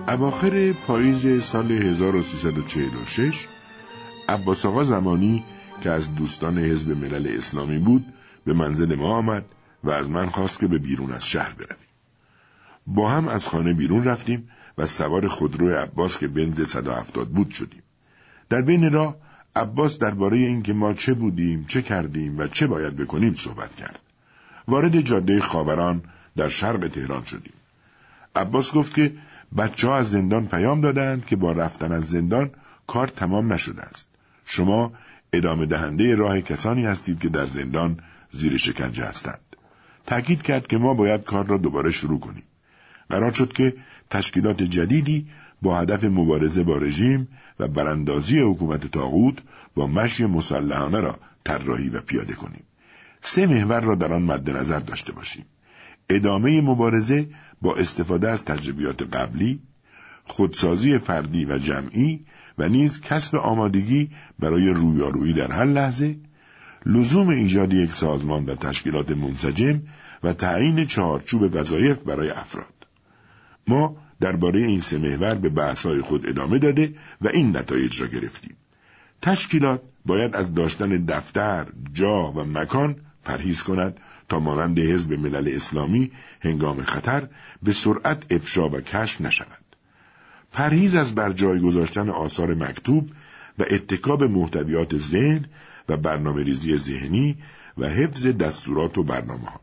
اواخر پاییز سال 1346 عباس آقا زمانی که از دوستان حزب ملل اسلامی بود به منزل ما آمد و از من خواست که به بیرون از شهر برویم. با هم از خانه بیرون رفتیم و سوار خودرو عباس که بنز 170 بود شدیم. در بین راه عباس درباره اینکه ما چه بودیم، چه کردیم و چه باید بکنیم صحبت کرد. وارد جاده خاوران در شرق تهران شدیم. عباس گفت که بچه‌ها از زندان پیام دادند که با رفتن از زندان کار تمام نشده است. شما ادامه دهنده راه کسانی هستید که در زندان زیر شکنجه هستند. تأکید کرد که ما باید کار را دوباره شروع کنیم. قرار شد که تشکیلات جدیدی با هدف مبارزه با رژیم و براندازی حکومت طاغوت با مشی مسلحانه را طراحی و پیاده کنیم. 3 محور را در آن مد نظر داشته باشیم: ادامه مبارزه با استفاده از تجربیات قبلی، خودسازی فردی و جمعی و نیز کسب آمادگی برای رویارویی در هر لحظه، لزوم ایجاد یک سازمان و تشکیلات منسجم و تعیین چارچوب وظایف برای افراد. ما درباره این 3 محور به بحث‌های خود ادامه داده و این نتایج را گرفتیم. تشکیلات باید از داشتن دفتر، جا و مکان پرهیز کند تا مانند حزب ملل اسلامی هنگام خطر به سرعت افشا و کشف نشود. پرهیز از بر جای گذاشتن آثار مکتوب و اتکا به محتویات ذهن و برنامه‌ریزی ذهنی و حفظ دستورات و برنامه‌ها.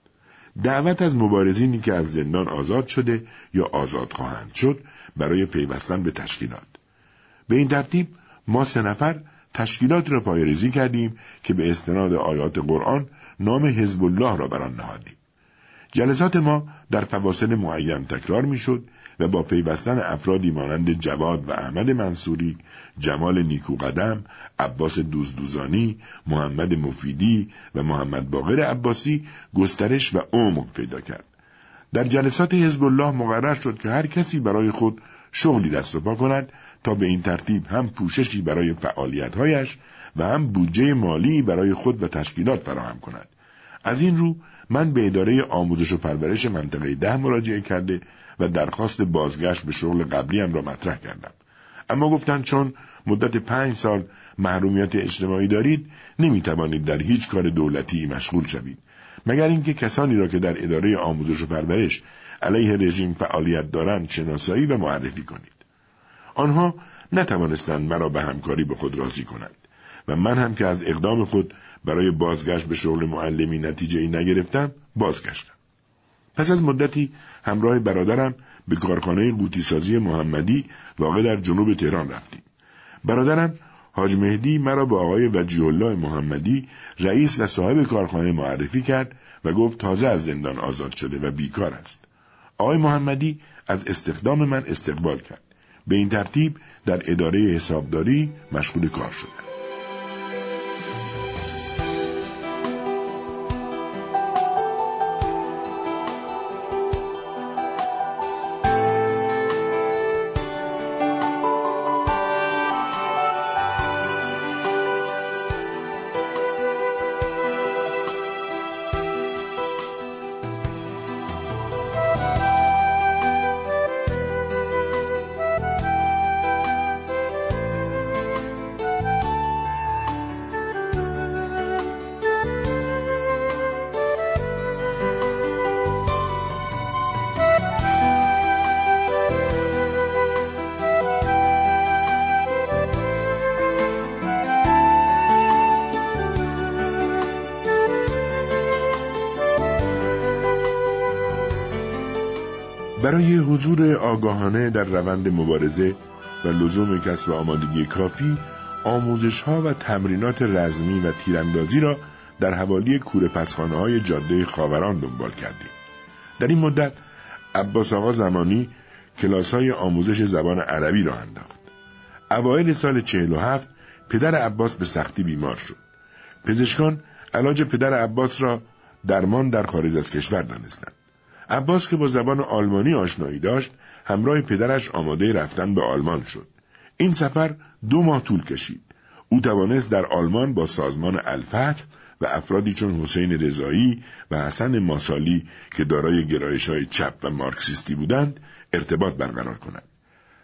دعوت از مبارزینی که از زندان آزاد شده یا آزاد خواهند شد برای پیوستن به تشکیلات. به این ترتیب ما 3 نفر تشکیلات را پایه‌ریزی کردیم که به استناد آیات قرآن نام حزب الله را بر آن نهادیم. جلسات ما در فواصل معین تکرار می‌شد و با پیوستن افرادی مانند جواد و احمد منصوری، جمال نیکوقدم، عباس دوزدوزانی، محمد مفیدی و محمد باقر عباسی گسترش و عمق پیدا کرد. در جلسات حزب الله مقرر شد که هر کسی برای خود شغلی دست و پا کند تا به این ترتیب هم پوششی برای فعالیت‌هایش و هم بودجه مالی برای خود و تشکیلات فراهم کند. از این رو من به اداره آموزش و پرورش منطقه 10 مراجعه کرده و درخواست بازگشت به شغل قبلیم را مطرح کردم. اما گفتند چون مدت 5 سال محرومیت اجتماعی دارید، نمیتوانید در هیچ کار دولتی مشغول شوید، مگر اینکه کسانی را که در اداره آموزش و پرورش علیه رژیم فعالیت دارند شناسایی و معرفی کنید. آنها نتوانستند مرا به همکاری با خود راضی کنند و من هم که از اقدام خود برای بازگشت به شغل معلمی نتیجه ای نگرفتم، بازگشتم. پس از مدتی همراه برادرم به کارخانه قوطی‌سازی محمدی واقع در جنوب تهران رفتیم. برادرم حاج مهدی مرا با آقای وجیه الله محمدی رئیس و صاحب کارخانه معرفی کرد و گفت تازه از زندان آزاد شده و بیکار است. آقای محمدی از استخدام من استقبال کرد. به این ترتیب در اداره حسابداری مشغول کار شدم. برای حضور آگاهانه در روند مبارزه و لزوم کسب آمادگی کافی، آموزش‌ها و تمرینات رزمی و تیراندازی را در حوالی کوره پسخانه‌های جاده خاوران دنبال کردیم. در این مدت عباس آقا زمانی کلاس‌های آموزش زبان عربی را انداخت. اوایل سال 47 پدر عباس به سختی بیمار شد. پزشکان علاج پدر عباس را درمان در خارج از کشور دانستند. عباس که با زبان آلمانی آشنایی داشت، همراه پدرش آماده رفتن به آلمان شد. این سفر 2 ماه طول کشید. او توانست در آلمان با سازمان الفتح و افرادی چون حسین رضایی و حسن ماسالی که دارای گرایش‌های چپ و مارکسیستی بودند ارتباط برقرار کند.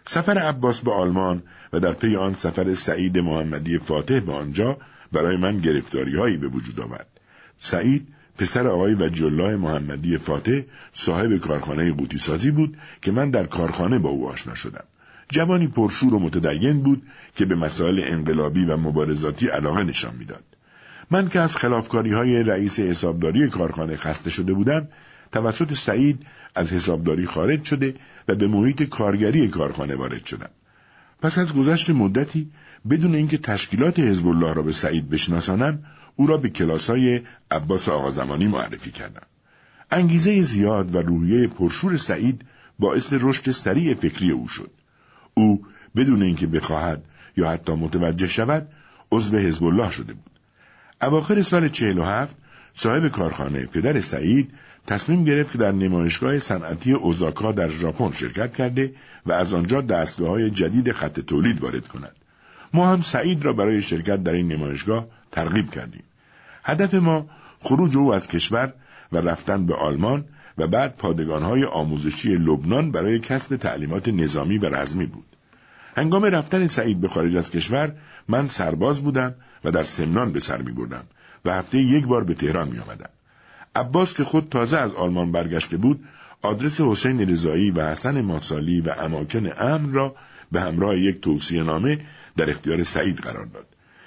سفر عباس به آلمان و در پی آن سفر سعید محمدی فاتح به آنجا برای من گرفتاری‌هایی به وجود آورد. سعید پسر آقای وجی‌الله محمدی فاتح صاحب کارخانه قوطی سازی بود که من در کارخانه با او آشنا شدم. جوانی پرشور و متدین بود که به مسائل انقلابی و مبارزاتی علاقه نشان میداد. من که از خلافکاری‌های رئیس حسابداری کارخانه خسته شده بودم، توسط سعید از حسابداری خارج شده و به محیط کارگری کارخانه وارد شدم. پس از گذشت مدتی بدون اینکه تشکیلات حزب الله را به سعید بشناسانم، او را به کلاس‌های عباس آقازمانی معرفی کردم. انگیزه زیاد و روحیه پرشور سعید باعث رشد سریع فکری او شد. او بدون اینکه بخواهد یا حتی متوجه شود عضو حزب الله شده بود. اواخر سال 47 صاحب کارخانه پدر سعید تصمیم گرفت که در نمایشگاه صنعتی اوزاکا در ژاپن شرکت کرده و از آنجا دستگاه‌های جدید خط تولید وارد کند. ما هم سعید را برای شرکت در این نمایشگاه ترغیب کردیم. هدف ما خروج او از کشور و رفتن به آلمان و بعد پادگان‌های آموزشی لبنان برای کسب تعلیمات نظامی و رزمی بود. هنگام رفتن سعید به خارج از کشور من سرباز بودم و در سمنان به سر می‌بردم و هفته یک بار به تهران می‌آمدم. عباس که خود تازه از آلمان برگشته بود، آدرس حسین رضایی و حسن ماسالی و اماکن امن را به همراه یک توصیه‌نامه در اختیار سعید قرار داد.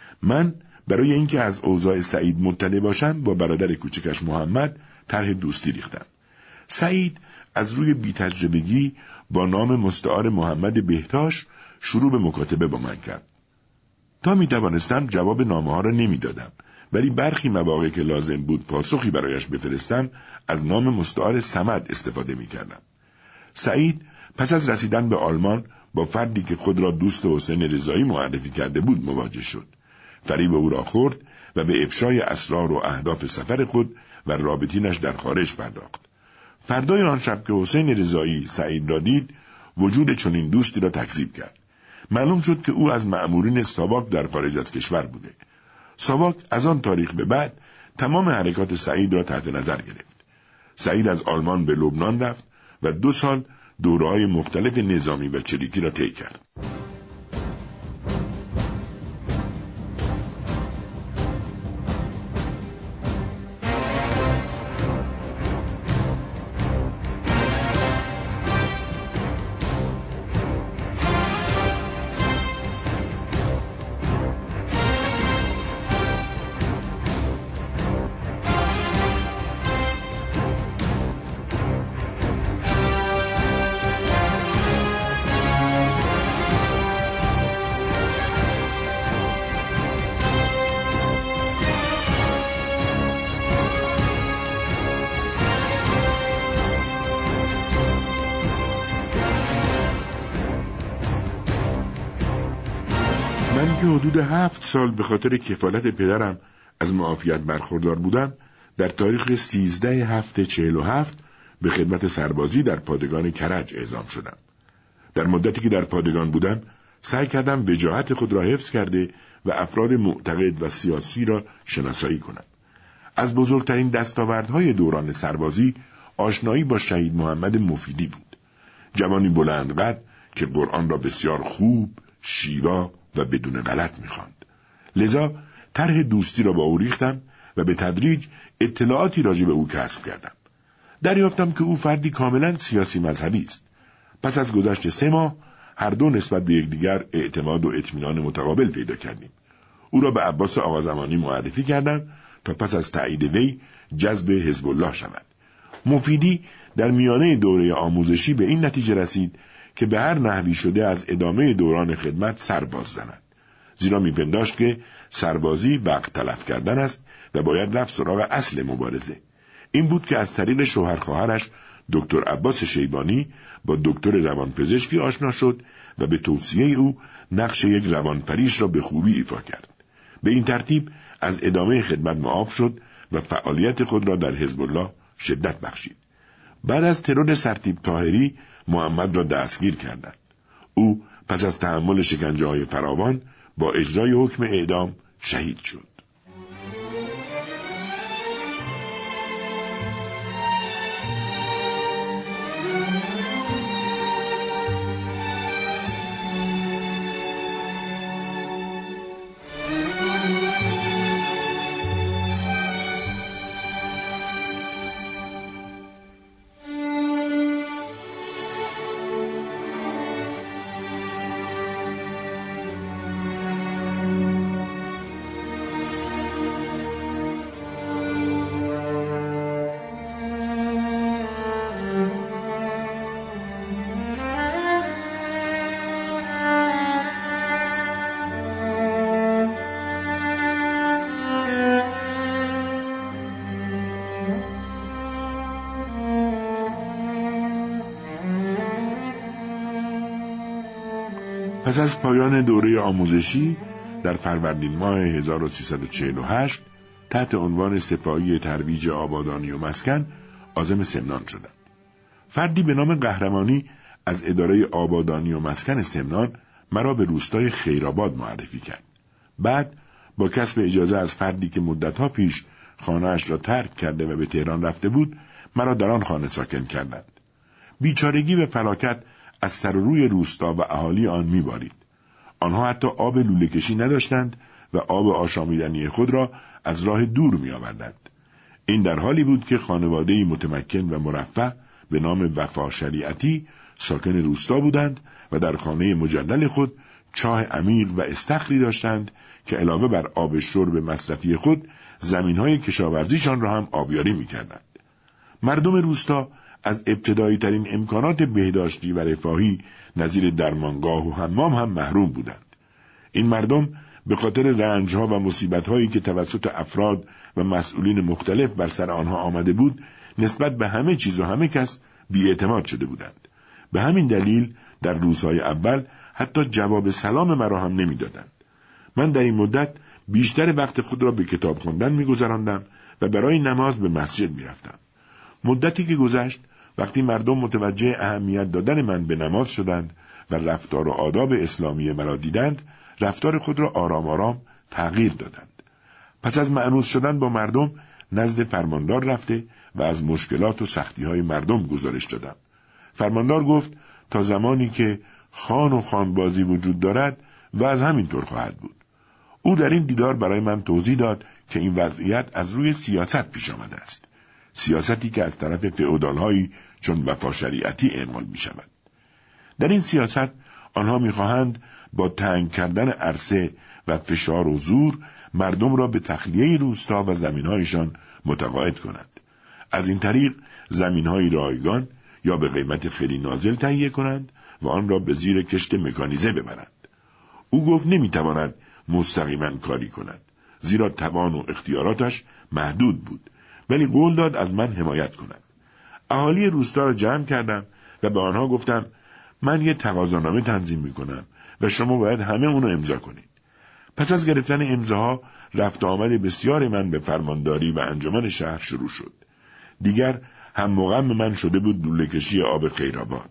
من برای اینکه از اوضاع سعید مطلع باشم با برادر کوچکش محمد طرح دوستی ریختم. سعید از روی بی‌تجربگی با نام مستعار محمد بهتاش شروع به مکاتبه با من کرد. تا می توانستم جواب نامه ها را نمی دادم، ولی برخی مواقع که لازم بود پاسخی برایش بفرستم از نام مستعار صمد استفاده می کردم. سعید پس از رسیدن به آلمان با فردی که خود را دوست حسین رضایی معرفی کرده بود مواجه شد. فریب او را خورد و به افشای اسرار و اهداف سفر خود و رابطینش در خارج پرداخت. فردای آن شب که حسین رضایی سعید را دید، وجود چنین دوستی را تکذیب کرد. معلوم شد که او از مأمورین ساواک در خارج از کشور بوده. ساواک از آن تاریخ به بعد تمام حرکات سعید را تحت نظر گرفت. سعید از آلمان به لبنان رفت و 2 سال دوره‌های مختلف نظامی و چریکی را طی کرد. من که حدود 7 سال به خاطر کفالت پدرم از معافیت برخوردار بودم، در تاریخ 13/7/47 به خدمت سربازی در پادگان کرج اعزام شدم. در مدتی که در پادگان بودم، سعی کردم وجاهت خود را حفظ کرده و افراد معتقد و سیاسی را شناسایی کنم. از بزرگترین دستاوردهای دوران سربازی آشنایی با شهید محمد مفیدی بود. جوانی بلند قد که قرآن را بسیار خوب، شیوا و بدون غلط می‌خواند. لذا طرح دوستی را با او ریختم و به تدریج اطلاعاتی راجع به او کسب کردم. دریافتم که او فردی کاملا سیاسی مذهبی است. پس از گذشت 3 ماه هر دو نسبت به یکدیگر اعتماد و اطمینان متقابل پیدا کردیم. او را به عباس آقازمانی معرفی کردم تا پس از تایید وی جذب حزب الله شود. مفیدی در میانه دوره آموزشی به این نتیجه رسید که به هر نحوی شده از ادامه دوران خدمت سر باز زند، زیرا میپنداشت که سربازی وقت تلف کردن است و باید رفت سراغ اصل مبارزه. این بود که از طریق شوهر خواهرش دکتر عباس شیبانی با دکتر روانپزشکی آشنا شد و به توصیه او نقش یک روانپریش را به خوبی ایفا کرد. به این ترتیب از ادامه خدمت معاف شد و فعالیت خود را در حزب الله شدت بخشید. بعد از ترور سرتیپ طاهری محمد را دستگیر کردند. او پس از تحمل شکنجه‌های فراوان با اجرای حکم اعدام شهید شد. پس از پایان دوره آموزشی در فروردین ماه 1348 تحت عنوان سپاهی ترویج آبادانی و مسکن عازم سمنان شدم. فردی به نام قهرمانی از اداره آبادانی و مسکن سمنان مرا به روستای خیرآباد معرفی کرد. بعد با کسب اجازه از فردی که مدتها پیش خانه‌اش را ترک کرده و به تهران رفته بود، مرا در آن خانه ساکن کردند. بیچارگی و فلاکت از سر و روی روستا و اهالی آن می‌بارید. آنها حتی آب لوله کشی نداشتند و آب آشامیدنی خود را از راه دور می‌آوردند. این در حالی بود که خانواده‌ای متمکن و مرفه به نام وفا شریعتی ساکن روستا بودند و در خانه مجلل خود چاه عمیق و استخری داشتند که علاوه بر آب شرب مصرفی خود زمین‌های کشاورزیشان را هم آبیاری می‌کردند. مردم روستا از ابتدایی ترین امکانات بهداشتی و رفاهی نظیر درمانگاه و حمام هم محروم بودند. این مردم به خاطر رنج‌ها و مصیبت‌هایی که توسط افراد و مسئولین مختلف بر سر آنها آمده بود، نسبت به همه چیز و همه کس بی‌اعتماد شده بودند. به همین دلیل در روزهای اول حتی جواب سلام مرا هم نمی‌دادند. من در این مدت بیشتر وقت خود را به کتاب خواندن می‌گذراندم و برای نماز به مسجد می‌رفتم. مدتی که گذشت، وقتی مردم متوجه اهمیت دادن من به نماز شدند و رفتار و آداب اسلامی مرا دیدند، رفتار خود را آرام آرام تغییر دادند. پس از مأنوس شدن با مردم نزد فرماندار رفته و از مشکلات و سختی‌های مردم گزارش دادم. فرماندار گفت تا زمانی که خان و خانبازی وجود دارد و از همین طور خواهد بود. او در این دیدار برای من توضیح داد که این وضعیت از روی سیاست پیش آمده است. سیاستی که از طرف فئودال‌هایی چون وفا شریعتی اعمال می شود. در این سیاست آنها می خواهند با تنگ کردن عرصه و فشار و زور مردم را به تخلیه روستا و زمین‌هایشان متقاعد کنند. از این طریق زمین‌های رایگان یا به قیمت خیلی نازل تهیه کنند و آن را به زیر کشت مکانیزه ببرند. او گفت نمی‌تواند مستقیما کاری کند، زیرا توان و اختیاراتش محدود بود، ولی قول داد از من حمایت کند. اهالی روستا را جمع کردم و به آنها گفتم من یه تقاضانامه تنظیم می‌کنم و شما باید همه اونو امضا کنید. پس از گرفتن امضاها رفت آمد بسیار من به فرمانداری و انجمن شهر شروع شد. دیگر هم مغم من شده بود لوله کشی آب خیرآباد.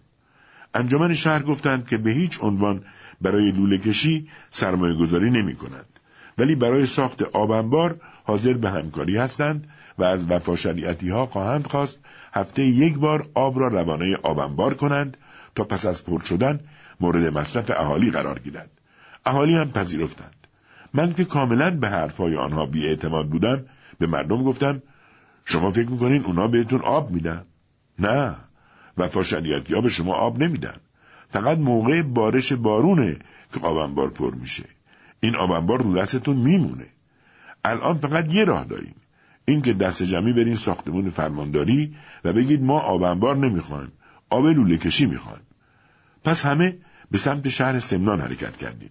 انجمن شهر گفتند که به هیچ عنوان برای لوله کشی سرمایه گذاری نمی کنند، ولی برای ساخت آب انبار حاضر به همکاری هستند و از وفا شریعتی ها خواهند خواست هفته یک بار آب را روانه آب انبار کنند تا پس از پر شدن مورد مصرف اهالی قرار گیرد. اهالی هم پذیرفتند. من که کاملا به حرفهای آنها بی‌اعتماد بودم به مردم گفتم شما فکر میکنین اونا بهتون آب میدن؟ نه، وفا شریعتی ها به شما آب نمیدن. فقط موقع بارش بارونه که آب انبار پر میشه. این آب انبار رو دستتون میمونه. الان فقط یه راه داریم، این که دست جمعی برین ساختمون فرمانداری و بگید ما آب انبار نمیخوایم، آب لوله کشی میخوایم. پس همه به سمت شهر سمنان حرکت کردیم.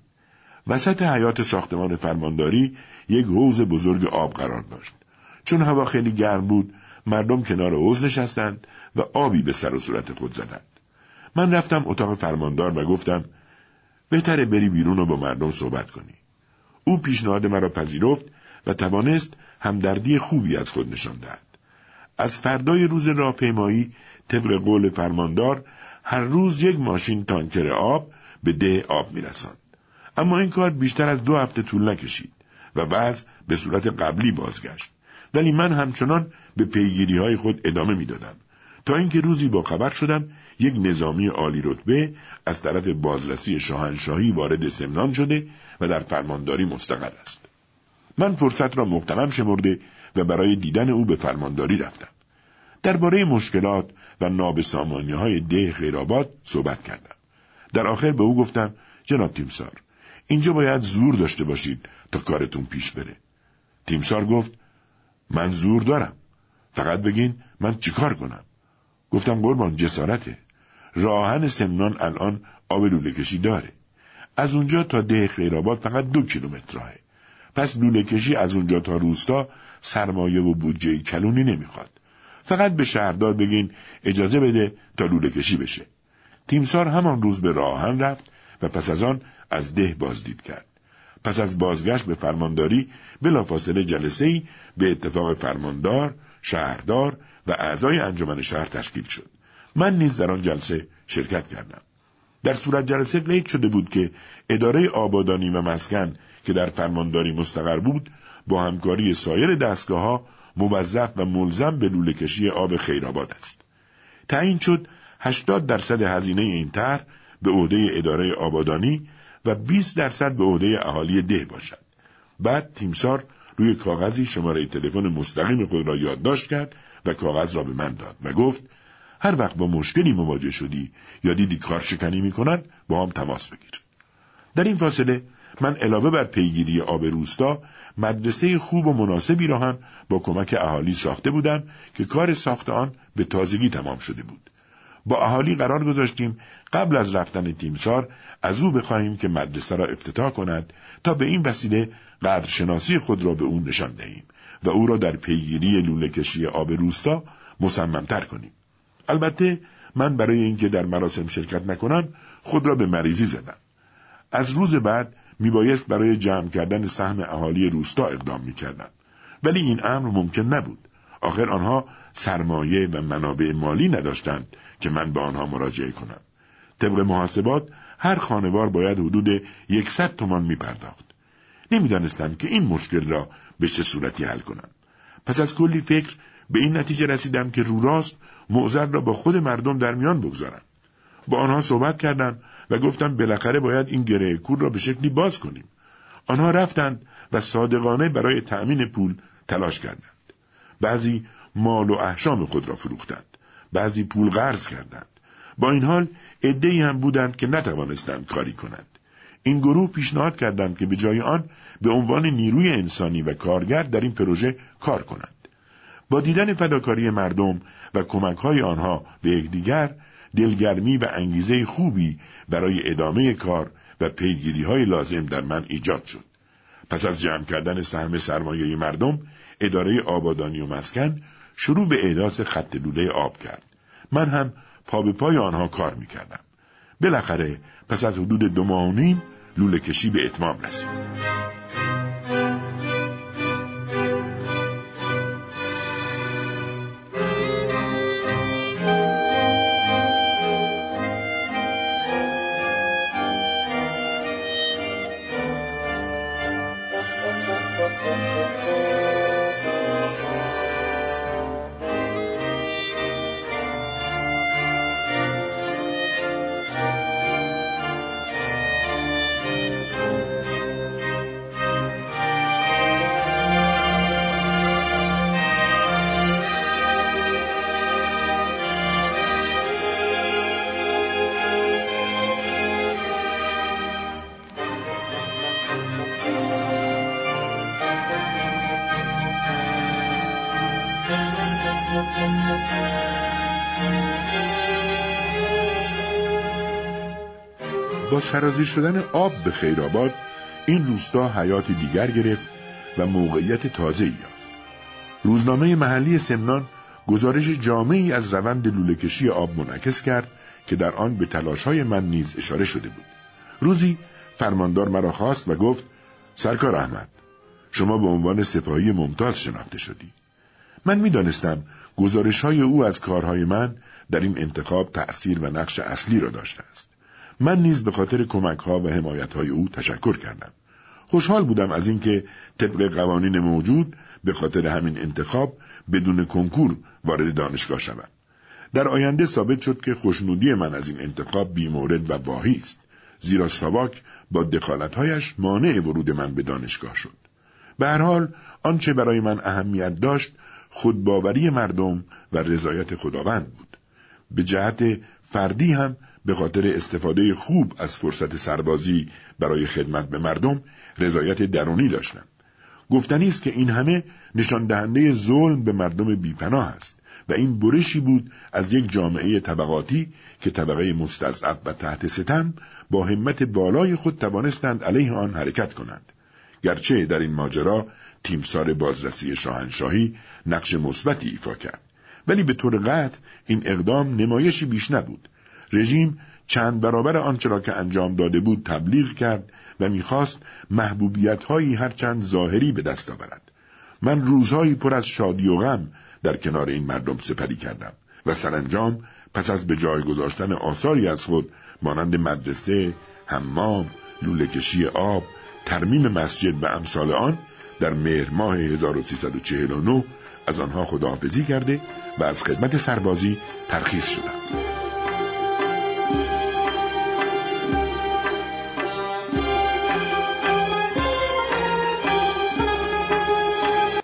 وسط حیاط ساختمان فرمانداری یک حوض بزرگ آب قرار داشت. چون هوا خیلی گرم بود، مردم کنار حوض نشستند و آبی به سر و صورت خود زدند. من رفتم اتاق فرماندار و گفتم بهتره بری بیرون و با مردم صحبت کنی. او پیشنهاد مرا پذیرفت و توانست همدردی خوبی از خود نشان دهد. از فردای روز راهپیمایی طبق قول فرماندار هر روز یک ماشین تانکر آب به ده آب میرساند. اما این کار بیشتر از 2 هفته طول نکشید و وضع به صورت قبلی بازگشت. ولی من همچنان به پیگیری‌های خود ادامه می‌دادم تا اینکه روزی با خبر شدم یک نظامی عالی رتبه از طرف بازرسی شاهنشاهی وارد سمنان شده و در فرمانداری مستقر است. من فرصت را مغتنم شمرده و برای دیدن او به فرمانداری رفتم. درباره مشکلات و نابسامانی‌های ده خیرآباد صحبت کردم. در آخر به او گفتم جناب تیمسار، اینجا باید زور داشته باشید تا کارتون پیش بره. تیمسار گفت من زور دارم، فقط بگین من چیکار کنم. گفتم قربان جسارته. راهن سمنان الان آب لوله کشی داره. از اونجا تا ده خیرآباد فقط 2 کیلومتر راهه. پس لوله کشی از اونجا تا روستا سرمایه و بودجه کلونی نمیخواد. فقط به شهردار بگین اجازه بده تا لوله کشی بشه. تیمسار همان روز به راهن رفت و پس از آن از ده بازدید کرد. پس از بازگشت به فرمانداری بلافاصله جلسه‌ای به اتفاق فرماندار، شهردار و اعضای انجمن شهر تشکیل شد. من نیز در آن جلسه شرکت کردم. در صورت جلسه قید شده بود که اداره آبادانی و مسکن که در فرمانداری مستقر بود با همکاری سایر دستگاه‌ها موظف و ملزم به لوله کشی آب خیرآباد است. تعیین شد 80% هزینه این طرح به عهده اداره آبادانی و 20% به عهده اهالی ده باشد. بعد تیمسار روی کاغذی شماره تلفن مستقیم خود را یادداشت کرد و کاغذ را به من داد و گفت هر وقت با مشکلی مواجه شدی یا دیدی کار شکنی می‌کنند با هم تماس بگیر. در این فاصله من علاوه بر پیگیری آب روستا مدرسه خوب و مناسبی را هم با کمک اهالی ساخته بودم که کار ساخت آن به تازگی تمام شده بود. با اهالی قرار گذاشتیم قبل از رفتن تیمسار از او بخواهیم که مدرسه را افتتاح کند تا به این وسیله قدرشناسی خود را به او نشان دهیم و او را در پیگیری لوله کشی آب روستا مصمم‌تر کنیم. البته من برای اینکه در مراسم شرکت نکنم خود را به مریضی زدم. از روز بعد میبایست برای جمع کردن سهم اهالی روستا اقدام میکردم، ولی این امر ممکن نبود. آخر آنها سرمایه و منابع مالی نداشتند که من به آنها مراجعه کنم. طبق محاسبات هر خانوار باید حدود 100 تومان میپرداخت. نمیدانستم که این مشکل را به چه صورتی حل کنم. پس از کلی فکر به این نتیجه رسیدم که رو راست معضل را با خود مردم در میان بگذارم. با آنها صحبت کردم و گفتم بالاخره باید این گره کور را به شکلی باز کنیم. آنها رفتند و صادقانه برای تأمین پول تلاش کردند. بعضی مال و احشام خود را فروختند، بعضی پول قرض کردند. با این حال عده‌ای هم بودند که نتوانستند کاری کنند. این گروه پیشنهاد کردند که به جای آن به عنوان نیروی انسانی و کارگر در این پروژه کار کنند. با دیدن فداکاری مردم و کمک‌های آنها به یکدیگر، دلگرمی و انگیزه خوبی برای ادامه کار و پیگیری‌های لازم در من ایجاد شد. پس از جمع کردن سهم سرمایه مردم، اداره آبادانی و مسکن شروع به احداث خط لوله آب کرد. من هم پا به پای آنها کار می‌کردم. بالاخره پس از حدود 2 ماه و نیم لوله کشی به اتمام رسید. با سرازیر شدن آب به خیرآباد، این روستا حیات دیگر گرفت و موقعیت تازه‌ای یافت. روزنامه محلی سمنان گزارش جامعی از روند لوله‌کشی آب منعکس کرد که در آن به تلاش‌های من نیز اشاره شده بود. روزی فرماندار مرا خواست و گفت: سرکار احمد، شما به عنوان سپاهی ممتاز شناخته شدی. من می‌دانستم گزارش‌های او از کارهای من در این انتخاب تأثیر و نقش اصلی را داشته است. من نیز به خاطر کمک‌ها و حمایت‌های او تشکر کردم. خوشحال بودم از اینکه طبق قوانین موجود به خاطر همین انتخاب بدون کنکور وارد دانشگاه شدم. در آینده ثابت شد که خوشنودی من از این انتخاب بی‌مورد و واهی است، زیرا ساواک با دخالت‌هایش مانع ورود من به دانشگاه شد. به هر حال آنچه برای من اهمیت داشت خودباوری مردم و رضایت خداوند بود. به جهت فردی هم به خاطر استفاده خوب از فرصت سربازی برای خدمت به مردم رضایت درونی داشتم. گفتنی است که این همه نشان دهنده ظلم به مردم بیپناه است و این برشی بود از یک جامعه طبقاتی که طبقه مستضعف و تحت ستم با همت بالای خود توانستند علیه آن حرکت کنند. گرچه در این ماجرا تیمسار بازرسی شاهنشاهی نقش مثبتی ایفا کرد، ولی به طور قطع این اقدام نمایشی بیش نبود. رژیم چند برابر آنچه را که انجام داده بود تبلیغ کرد و می‌خواست محبوبیت‌هایی هرچند ظاهری به دست آورد. من روزهایی پر از شادی و غم در کنار این مردم سپری کردم و سرانجام پس از به جای گذاشتن آثاری از خود مانند مدرسه، حمام، لوله کشی آب، ترمیم مسجد و امثال آن در مهر ماه 1349 از آنها خداحافظی کرده و از خدمت سربازی ترخیص شدم.